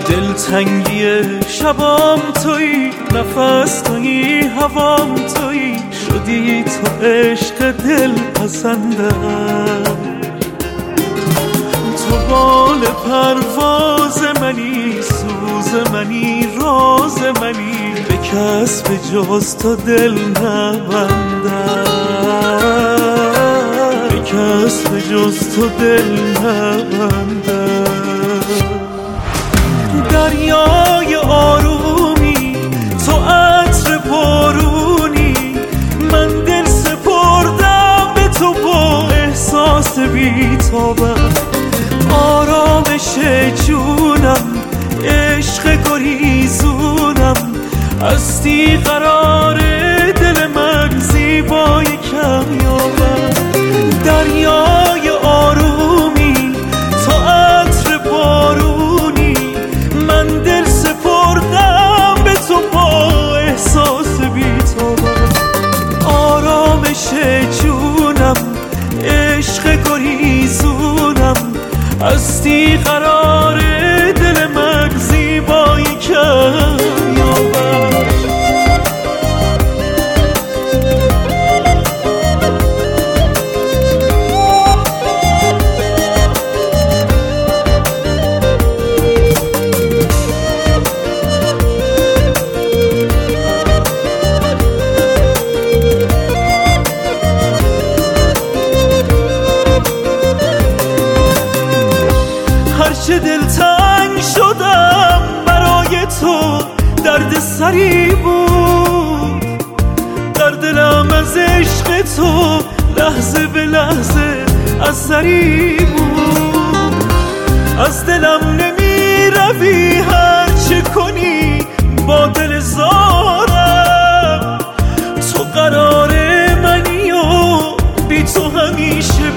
دلتنگی شبام تویی، نفس تویی، هوام تویی، شدی تو عشق دل پسندم. تو بال پرواز منی، سوز منی، راز منی، به کس به جز تو دل نبندم، به کس به جز تو دل نبندم. دریای آرومی، تو عطر بارونی، من دل سپردم به تو با احساس بی‌تابم. آرامش جونم، عشق گریزونم، هستی قرار دل من، زیبای کمیابم. دریای آرومی، تو عطر بارونی، من دل سپردم به تو با احساس بی‌تابم. آرامش جونم، عشق گریزونم، هستی قرار دل من، زیبای کمیابم. هرچه دلتنگ شدم برای تو، درد سری بود در دلم، از عشق تو لحظه به لحظه اثری بود. از دلم نمی روی هرچه کنی با دل زارم، تو قرار منی و بی تو همیشه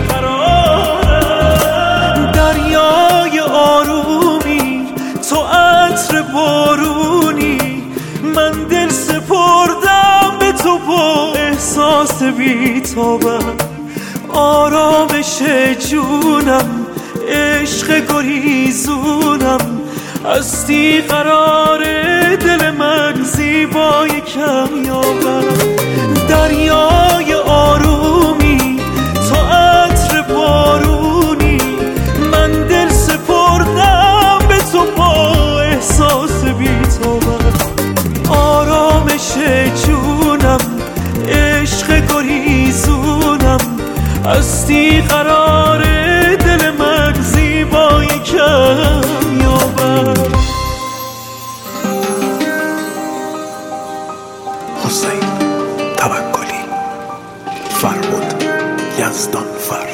بیقرارم. دریای آرومی، تو عطر بارونی، من دل سپردم به تو با احساس بی‌تابم. آرامش جونم، عشق گریزونم، هستی قرار دل من، زیبای کمیابم. دریای آرومی، تو عطر بارونی، من دل سپردم به تو با احساس بی‌تابم. آرامش جونم، عشق گریزونم، هستی قرار دل من، زیبای کمیابم. حسین توکلی، فرمود یزدان فر.